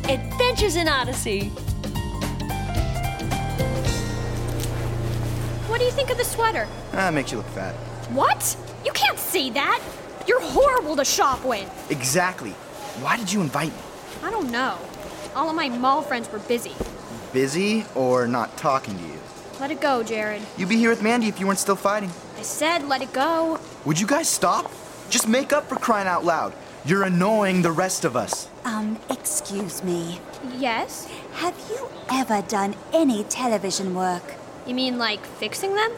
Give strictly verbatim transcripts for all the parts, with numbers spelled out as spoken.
Adventures in Odyssey. What do you think of the sweater? Ah, makes you look fat. What? You can't say that. You're horrible to shop with. Exactly. Why did you invite me? I don't know. All of my mall friends were busy. Busy or not talking to you? Let it go, Jared. You'd be here with Mandy if you weren't still fighting. I said let it go. Would you guys stop? Just make up for crying out loud. You're annoying the rest of us. Um, excuse me. Yes? Have you ever done any television work? You mean like fixing them?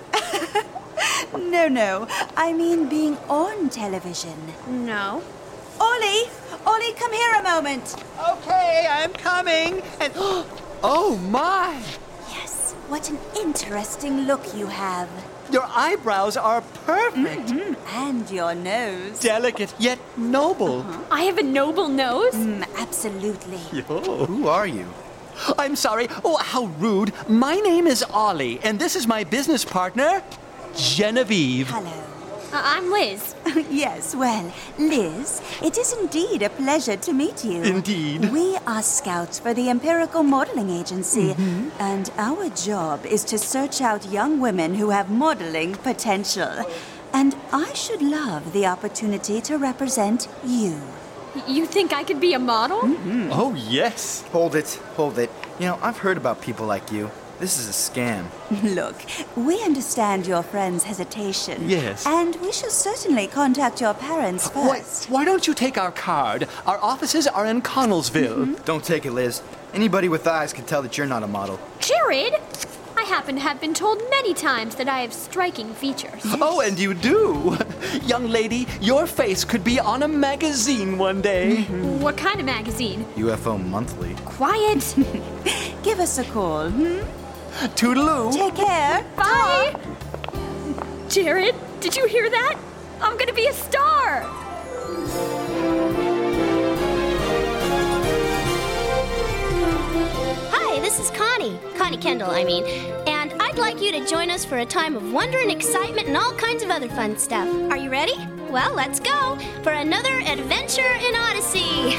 No, no. I mean being on television. No. Ollie! Ollie, come here a moment. Okay, I'm coming. And oh my! Yes, what an interesting look you have. Your eyebrows are perfect. Mm, and your nose. Delicate yet noble. Uh-huh. I have a noble nose? Mm, absolutely. Yo. Who are you? I'm sorry. Oh, how rude. My name is Ollie, and this is my business partner, Genevieve. Hello. Uh, I'm Liz. Yes, well, Liz, it is indeed a pleasure to meet you. Indeed. We are scouts for the Empirical Modeling Agency, mm-hmm. and our job is to search out young women who have modeling potential. And I should love the opportunity to represent you. You think I could be a model? Mm-hmm. Oh, yes. Hold it, hold it. You know, I've heard about people like you. This is a scam. Look, we understand your friend's hesitation. Yes. And we shall certainly contact your parents first. Why, why don't you take our card? Our offices are in Connellsville. Mm-hmm. Don't take it, Liz. Anybody with eyes can tell that you're not a model. Jared! I happen to have been told many times that I have striking features. Oh, and you do. Young lady, your face could be on a magazine one day. Mm-hmm. What kind of magazine? U F O Monthly. Quiet. Give us a call, hmm? Toodaloo. Take care. Bye. Jared, did you hear that? I'm gonna be a star. Hi, this is Connie. Connie Kendall, I mean. And I'd like you to join us for a time of wonder and excitement and all kinds of other fun stuff. Are you ready? Well, let's go for another adventure in Odyssey.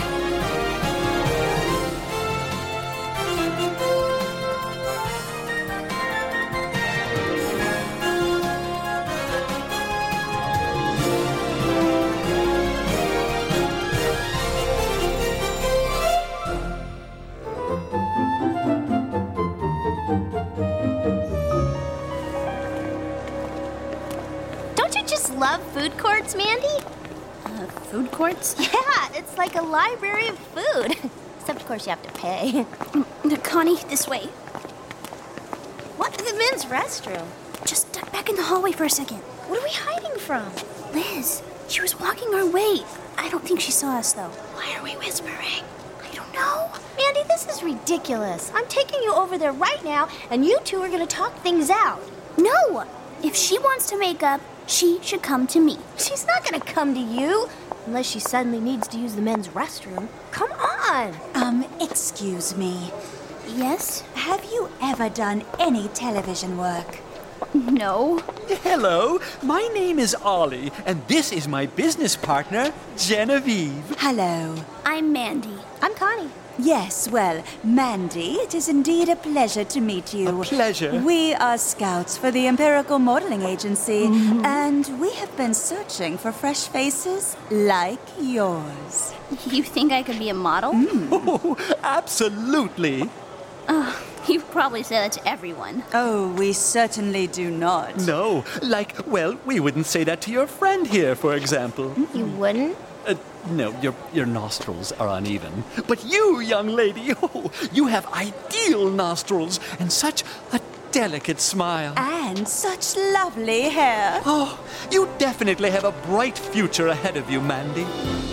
Love food courts, Mandy? Uh, food courts? Yeah, it's like a library of food. Except, of course, you have to pay. Connie, this way. What? The men's restroom? Just duck back in the hallway for a second. What are we hiding from? Liz, she was walking our way. I don't think she saw us, though. Why are we whispering? I don't know. Mandy, this is ridiculous. I'm taking you over there right now, and you two are going to talk things out. No! If she wants to make up, she should come to me. She's not going to come to you, unless she suddenly needs to use the men's restroom. Come on. Um, excuse me. Yes? Have you ever done any television work? No. Hello, my name is Ollie, and this is my business partner, Genevieve. Hello. I'm Mandy. I'm Connie. Yes, well, Mandy, it is indeed a pleasure to meet you. A pleasure. We are scouts for the Empirical Modeling Agency, mm-hmm. and we have been searching for fresh faces like yours. You think I could be a model? Mm. Oh, absolutely. Uh, you probably say that to everyone. Oh, we certainly do not. No, like, well, we wouldn't say that to your friend here, for example. You wouldn't? Uh, no, your your nostrils are uneven. But you, young lady, oh, you have ideal nostrils and such a delicate smile. And such lovely hair. Oh, you definitely have a bright future ahead of you, Mandy.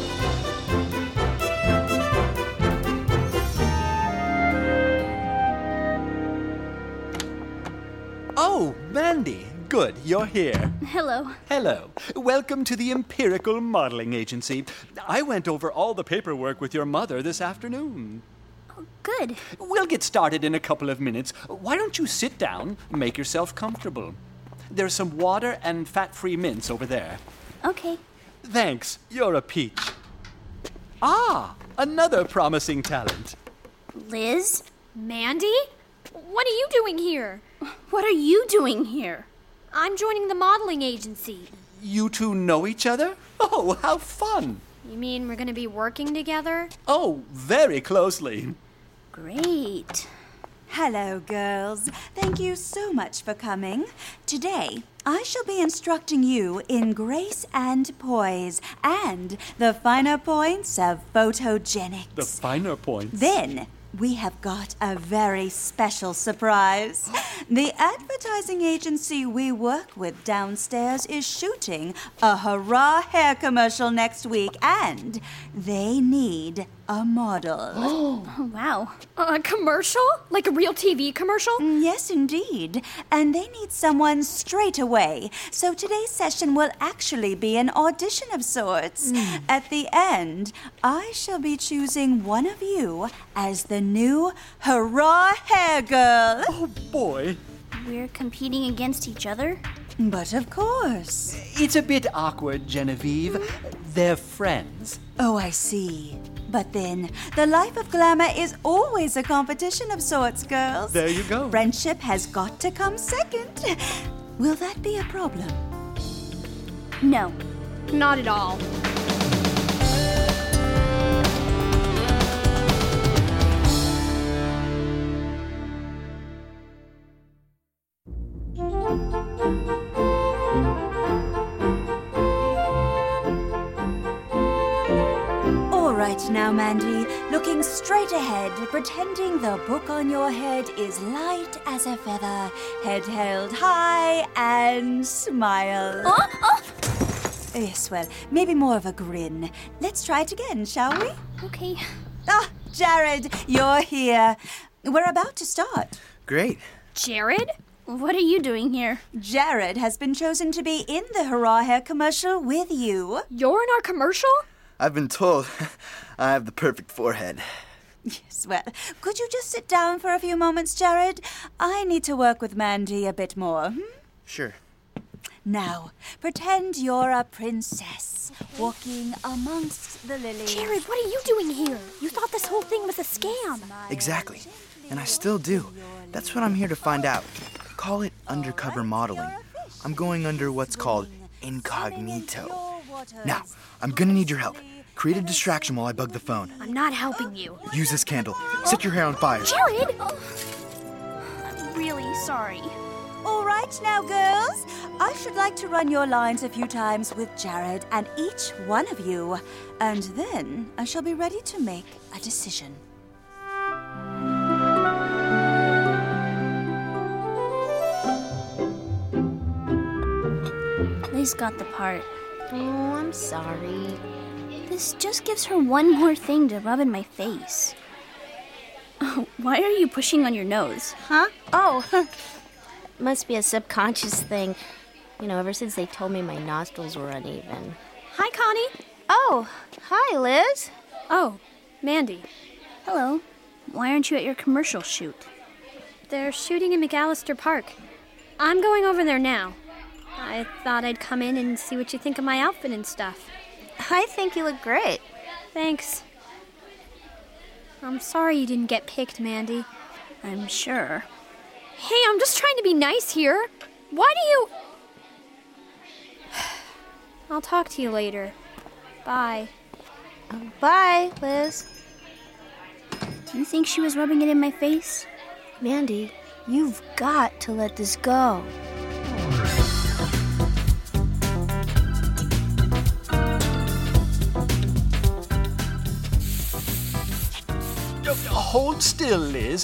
Oh, Mandy. Good, you're here. Hello. Hello. Welcome to the Empirical Modeling Agency. I went over all the paperwork with your mother this afternoon. Oh, good. We'll get started in a couple of minutes. Why don't you sit down, make yourself comfortable? There's some water and fat-free mints over there. Okay. Thanks. You're a peach. Ah, another promising talent. Liz? Mandy? What are you doing here? What are you doing here? I'm joining the modeling agency. You two know each other? Oh, how fun! You mean we're gonna be working together? Oh, very closely. Great. Hello, girls. Thank you so much for coming. Today, I shall be instructing you in grace and poise and the finer points of photogenics. The finer points. Then, we have got a very special surprise. The advertising agency we work with downstairs is shooting a hurrah hair commercial next week, and they need a model. Oh, wow. A commercial? Like a real T V commercial? Yes, indeed. And they need someone straight away. So today's session will actually be an audition of sorts. Mm. At the end, I shall be choosing one of you as the new hurrah hair girl. Oh, boy. We're competing against each other? But of course. It's a bit awkward, Genevieve. They're friends. Oh, I see. But then, the life of glamour is always a competition of sorts, girls. There you go. Friendship has got to come second. Will that be a problem? No. Not at all. Right now, Mandy, looking straight ahead, pretending the book on your head is light as a feather, head held high, and smile. Oh, oh. Yes, well, maybe more of a grin. Let's try it again, shall we? Okay. Ah, Jared, you're here. We're about to start. Great. Jared? What are you doing here? Jared has been chosen to be in the hurrah hair commercial with you. You're in our commercial? I've been told I have the perfect forehead. Yes, well, could you just sit down for a few moments, Jared? I need to work with Mandy a bit more. Hmm? Sure. Now, pretend you're a princess walking amongst the lilies. Jared, what are you doing here? You thought this whole thing was a scam. Exactly. And I still do. That's what I'm here to find out. Call it undercover modeling. I'm going under what's called incognito. Now, I'm gonna need your help. Create a distraction while I bug the phone. I'm not helping you. Use this candle. Set your hair on fire. Jared! I'm really sorry. All right now, girls. I should like to run your lines a few times with Jared and each one of you. And then I shall be ready to make a decision. Liz got the part. Oh, I'm sorry. This just gives her one more thing to rub in my face. Oh, why are you pushing on your nose? Huh? Oh, Must be a subconscious thing. You know, ever since they told me my nostrils were uneven. Hi, Connie. Oh, hi, Liz. Oh, Mandy. hello. Why aren't you at your commercial shoot? They're shooting in McAllister Park. I'm going over there now. I thought I'd come in and see what you think of my outfit and stuff. I think you look great. Thanks. I'm sorry you didn't get picked, Mandy. I'm sure. Hey, I'm just trying to be nice here. Why do you... I'll talk to you later. Bye. Um, bye, Liz. Do you think she was rubbing it in my face? Mandy, you've got to let this go. Hold still, Liz.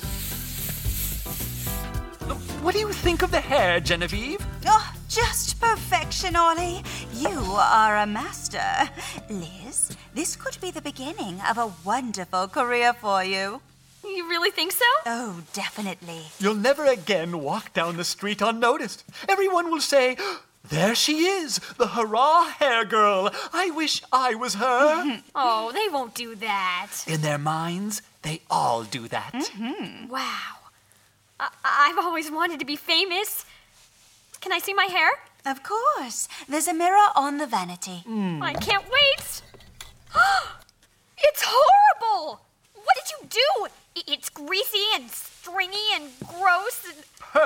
What do you think of the hair, Genevieve? Oh, just perfection, Ollie. You are a master. Liz, this could be the beginning of a wonderful career for you. You really think so? Oh, definitely. You'll never again walk down the street unnoticed. Everyone will say, there she is, the hurrah hair girl. I wish I was her. Oh, they won't do that. In their minds, they all do that. Mm-hmm. Wow. I- I've always wanted to be famous. Can I see my hair? Of course. There's a mirror on the vanity. Mm. I can't wait. It's horrible. What did you do? I- It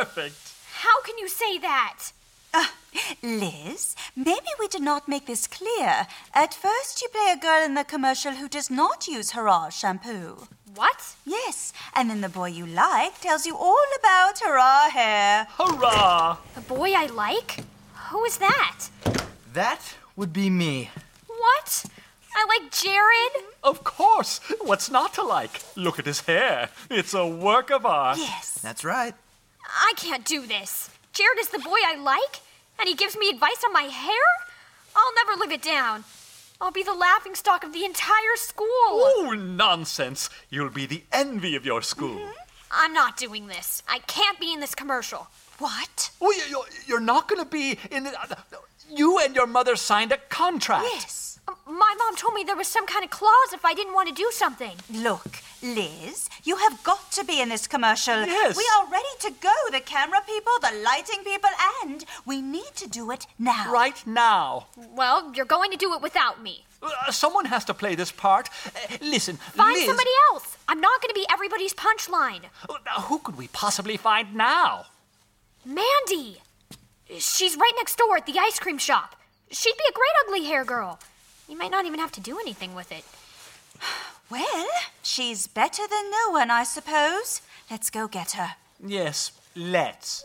perfect. How can you say that? Uh, Liz, maybe we did not make this clear. At first, you play a girl in the commercial who does not use Hurrah shampoo. What? Yes, and then the boy you like tells you all about Hurrah hair. Hurrah! The boy I like? Who is that? That would be me. What? I like Jared? Of course. What's not to like? Look at his hair. It's a work of art. Yes. That's right. I can't do this. Jared is the boy I like, and he gives me advice on my hair? I'll never live it down. I'll be the laughingstock of the entire school. Oh, nonsense. You'll be the envy of your school. Mm-hmm. I'm not doing this. I can't be in this commercial. What? Oh, you- you're not going to be in the... You and your mother signed a contract. Yes. My mom told me there was some kind of clause if I didn't want to do something. Look, Liz, you have got to be in this commercial. Yes. We are ready to go. The camera people, the lighting people, and we need to do it now. Right now. Well, you're going to do it without me. Uh, someone has to play this part. Uh, listen, Find Liz... somebody else. I'm not going to be everybody's punchline. Uh, who could we possibly find now? Mandy. She's right next door at the ice cream shop. She'd be a great ugly hair girl. You might not even have to do anything with it. Well, she's better than no one, I suppose. Let's go get her. Yes, let's.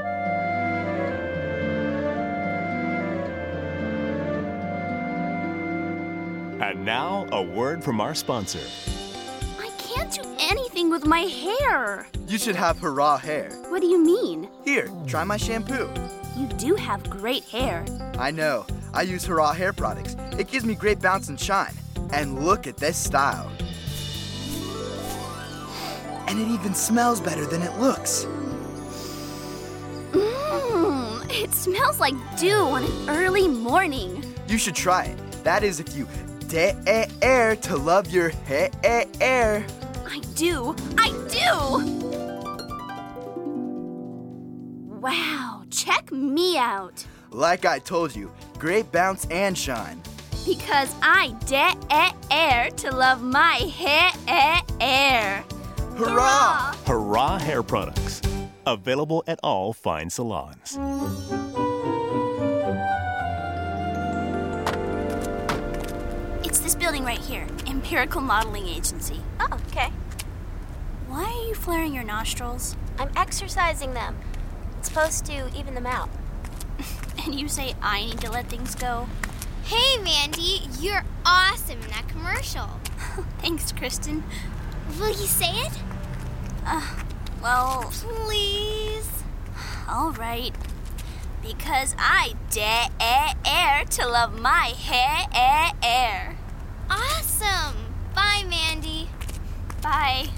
And now, a word from our sponsor. I can't do anything with my hair. You should have Hurrah hair. What do you mean? Here, try my shampoo. You do have great hair. I know. I use Hurrah hair products. It gives me great bounce and shine. And look at this style. And it even smells better than it looks. Mmm, it smells like dew on an early morning. You should try it. That is if you dare to love your hair. I do. I do. Wow, check me out. Like I told you, great bounce and shine. Because I dare to love my hair. Hurrah! Hurrah Hair Products. Available at all fine salons. It's this building right here, Empirical Modeling Agency. Oh, okay. Why are you flaring your nostrils? I'm exercising them. It's supposed to even them out. And you say I need to let things go? Hey, Mandy, you're awesome in that commercial. Thanks, Kristen. Will you say it? Uh, well... Please? All right. Because I dare to love my hair. Awesome. Bye, Mandy. Bye.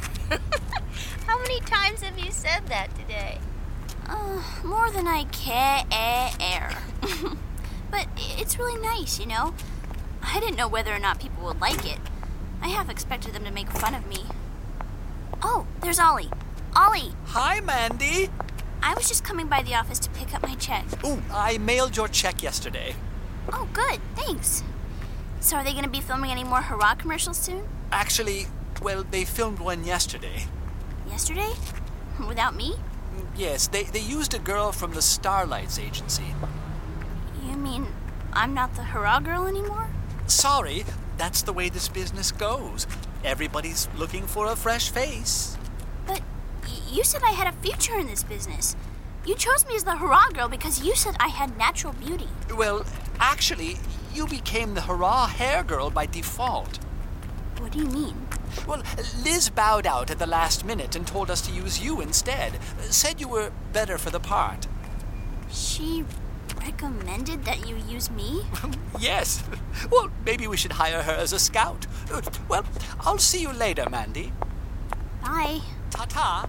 How many times have you said that today? Uh, more than I care. But it's really nice, you know? I didn't know whether or not people would like it. I half expected them to make fun of me. Oh, there's Ollie. Ollie! Hi, Mandy. I was just coming by the office to pick up my check. Oh, I mailed your check yesterday. Oh, good. Thanks. So are they going to be filming any more Hurrah commercials soon? Actually, well, they filmed one yesterday. Yesterday? Without me? Yes, they, they used a girl from the Starlights agency. You mean I'm not the Hurrah girl anymore? Sorry, that's the way this business goes. Everybody's looking for a fresh face. But y- you said I had a future in this business. You chose me as the Hurrah girl because you said I had natural beauty. Well, actually, you became the Hurrah hair girl by default. What do you mean? Well, Liz bowed out at the last minute and told us to use you instead. Said you were better for the part. She recommended that you use me? Yes. Well, maybe we should hire her as a scout. Well, I'll see you later, Mandy. Bye. Ta-ta.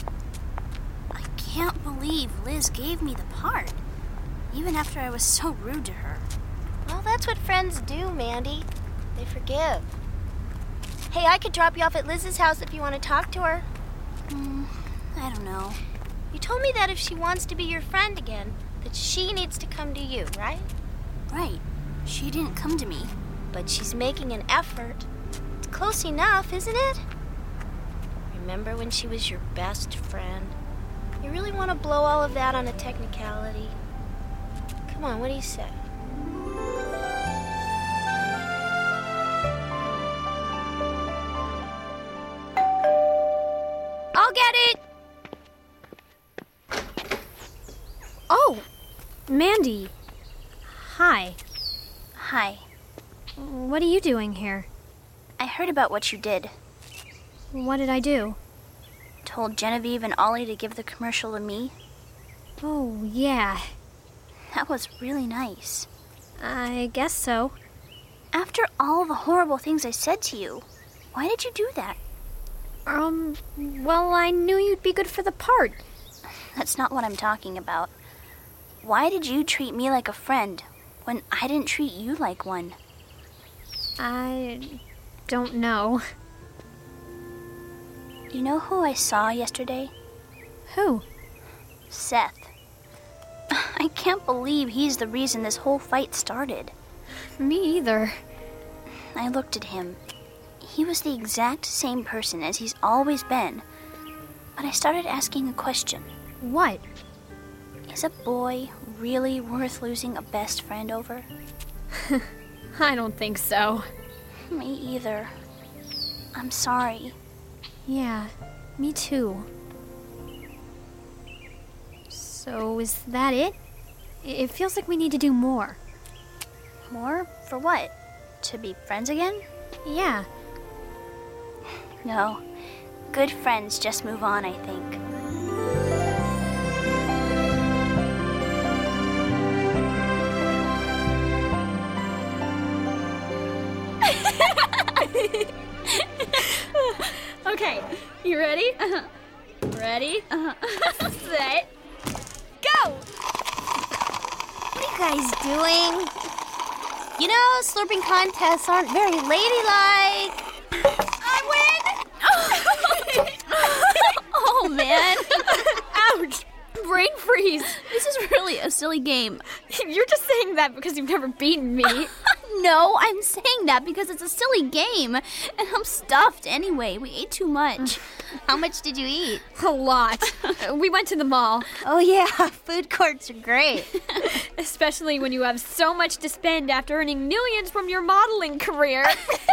I can't believe Liz gave me the part, even after I was so rude to her. Well, that's what friends do, Mandy. They forgive. Hey, I could drop you off at Liz's house if you want to talk to her. Mm, I don't know. You told me that if she wants to be your friend again, that she needs to come to you, right? Right. She didn't come to me. But she's making an effort. It's close enough, isn't it? Remember when she was your best friend? You really want to blow all of that on a technicality? Come on, what do you say? I'll get it! Oh, Mandy. Hi. Hi. What are you doing here? I heard about what you did. What did I do? Told Genevieve and Ollie to give the commercial to me. Oh, yeah. That was really nice. I guess so. After all the horrible things I said to you, why did you do that? Um, well, I knew you'd be good for the part. That's not what I'm talking about. Why did you treat me like a friend when I didn't treat you like one? I don't know. You know who I saw yesterday? Who? Seth. I can't believe he's the reason this whole fight started. Me either. I looked at him. He was the exact same person as he's always been. But I started asking a question. What? Is a boy really worth losing a best friend over? I don't think so. Me either. I'm sorry. Yeah, me too. So is that it? It feels like we need to do more. More? For what? To be friends again? Yeah. No. Good friends just move on, I think. Okay, you ready? Uh-huh. Ready? Uh-huh. Set. Go! What are you guys doing? You know, slurping contests aren't very ladylike. I win! Oh, man. Ouch! Brain freeze! This is really a silly game. You're just saying that because you've never beaten me. No, I'm saying that because it's a silly game. And I'm stuffed anyway. We ate too much. How much did you eat? A lot. We went to the mall. Oh, yeah. Food courts are great. Especially when you have so much to spend after earning millions from your modeling career.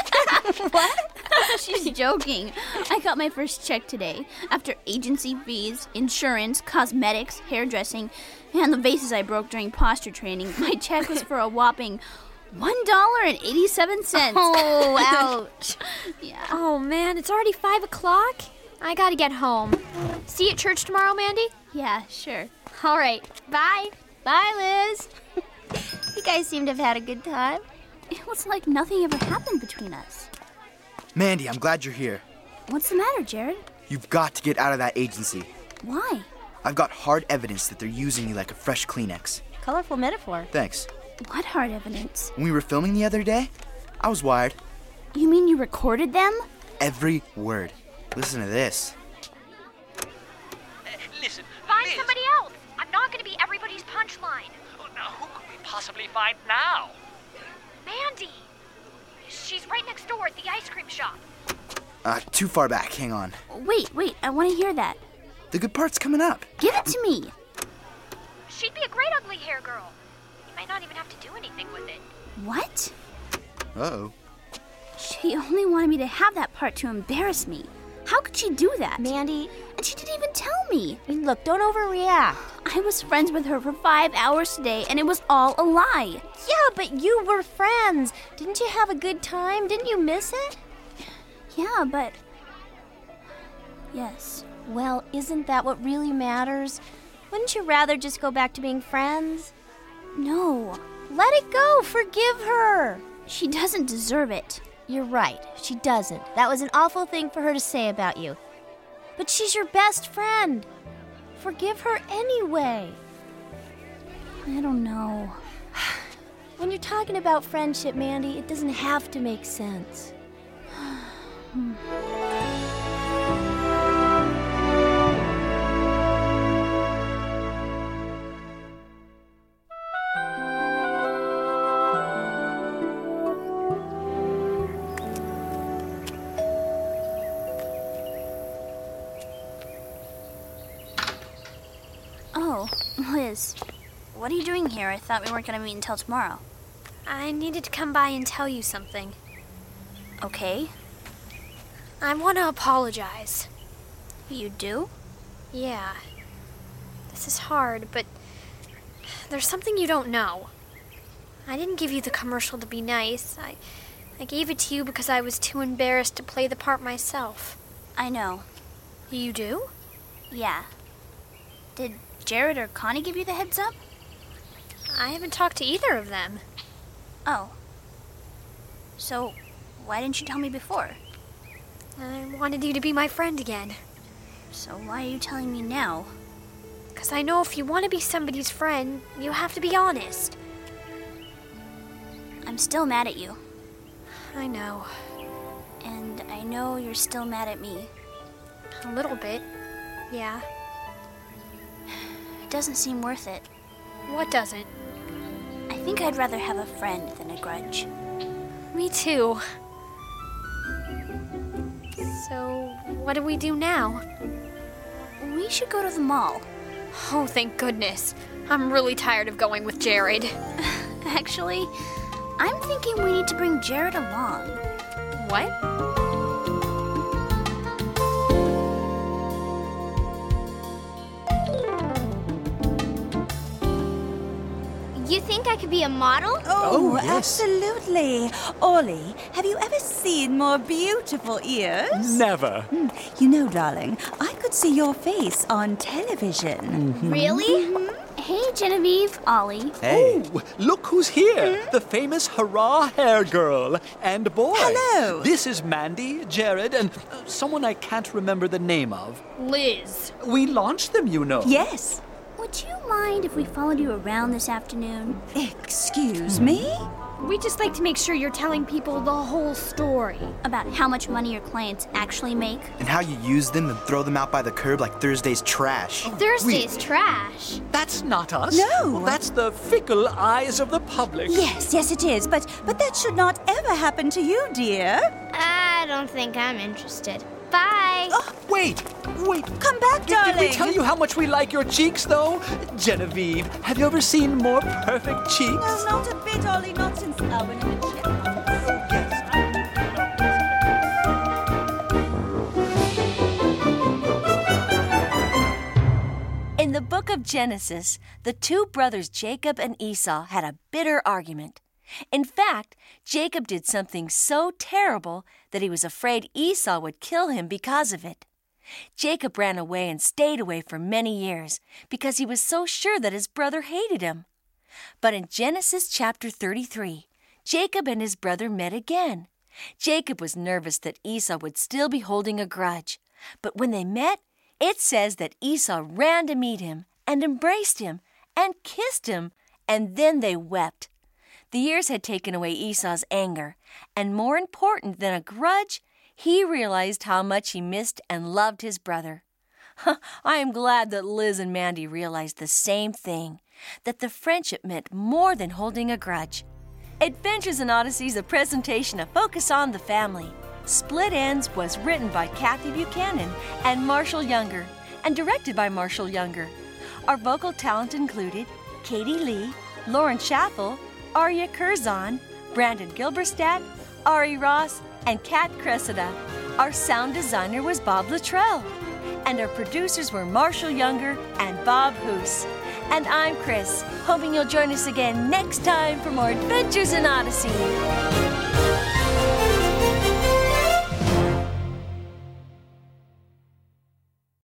What? She's joking. I got my first check today. After agency fees, insurance, cosmetics, hairdressing, and the vases I broke during posture training, my check was for a whopping one dollar and eighty-seven cents. Oh, ouch. Yeah. Oh, man, it's already five o'clock. I gotta get home. See you at church tomorrow, Mandy? Yeah, sure. All right. Bye. Bye, Liz. You guys seem to have had a good time. It was like nothing ever happened between us. Mandy, I'm glad you're here. What's the matter, Jared? You've got to get out of that agency. Why? I've got hard evidence that they're using you like a fresh Kleenex. Colorful metaphor. Thanks. What hard evidence? When we were filming the other day, I was wired. You mean you recorded them? Every word. Listen to this. Uh, listen, Find Liz. somebody else. I'm not going to be everybody's punchline. Oh, now, who could we possibly find now? Mandy. She's right next door at the ice cream shop. Uh, too far back. Hang on. Wait, wait, I want to hear that. The good part's coming up. Give it to me. She'd be a great ugly hair girl. You might not even have to do anything with it. What? Uh-oh. She only wanted me to have that part to embarrass me. How could she do that? Mandy, And she didn't even tell me. I mean, look, don't overreact. I was friends with her for five hours today, and it was all a lie. Yeah, but you were friends. Didn't you have a good time? Didn't you miss it? Yeah, but... Yes. Well, isn't that what really matters? Wouldn't you rather just go back to being friends? No. Let it go. Forgive her. She doesn't deserve it. You're right. She doesn't. That was an awful thing for her to say about you. But she's your best friend. Forgive her anyway. I don't know. When you're talking about friendship, Mandy, it doesn't have to make sense. Hmm. Liz. What are you doing here? I thought we weren't going to meet until tomorrow. I needed to come by and tell you something. Okay. I want to apologize. You do? Yeah. This is hard, but there's something you don't know. I didn't give you the commercial to be nice. I, I gave it to you because I was too embarrassed to play the part myself. I know. You do? Yeah. Did Jared or Connie give you the heads up? I haven't talked to either of them. Oh. So, why didn't you tell me before? I wanted you to be my friend again. So why are you telling me now? Because I know if you want to be somebody's friend, you have to be honest. I'm still mad at you. I know. And I know you're still mad at me. A little bit. Yeah. It doesn't seem worth it. What doesn't? I think I'd rather have a friend than a grudge. Me too. So, what do we do now? We should go to the mall. Oh, thank goodness. I'm really tired of going with Jared. Actually, I'm thinking we need to bring Jared along. What? You think I could be a model? Oh, Oh, yes. absolutely. Ollie, have you ever seen more beautiful ears? Never. You know, darling, I could see your face on television. Really? Hey, Genevieve, Ollie. Hey. Oh, look who's here. The famous Hurrah Hair Girl and boy. Hello. This is Mandy, Jared, and uh, someone I can't remember the name of. Liz. We launched them, you know. Yes. Would you mind if we followed you around this afternoon? Excuse me? We just like to make sure you're telling people the whole story. About how much money your clients actually make? And how you use them and throw them out by the curb like Thursday's trash. Thursday's trash. That's not us. No. That's the fickle eyes of the public. Yes, yes, it is. But but that should not ever happen to you, dear. I don't think I'm interested. Bye. Oh, Wait, wait. come back, Did, darling. did we tell you how much we like your cheeks, though? Genevieve, have you ever seen more perfect cheeks? No, not a bit, Ollie. Not since Alvin and the Chipmunks. In the book of Genesis, the two brothers Jacob and Esau had a bitter argument. In fact, Jacob did something so terrible that he was afraid Esau would kill him because of it. Jacob ran away and stayed away for many years because he was so sure that his brother hated him. But in Genesis chapter thirty-three, Jacob and his brother met again. Jacob was nervous that Esau would still be holding a grudge. But when they met, it says that Esau ran to meet him and embraced him and kissed him, and then they wept. The years had taken away Esau's anger, and more important than a grudge, he realized how much he missed and loved his brother. I am glad that Liz and Mandy realized the same thing, that the friendship meant more than holding a grudge. Adventures in Odyssey is a presentation of Focus on the Family. Split Ends was written by Kathy Buchanan and Marshall Younger, and directed by Marshall Younger. Our vocal talent included Katie Lee, Lauren Schaffel, Arya Curzon, Brandon Gilberstadt, Ari Ross, and Kat Cressida. Our sound designer was Bob Luttrell. And our producers were Marshall Younger and Bob Hoos. And I'm Chris, hoping you'll join us again next time for more Adventures in Odyssey.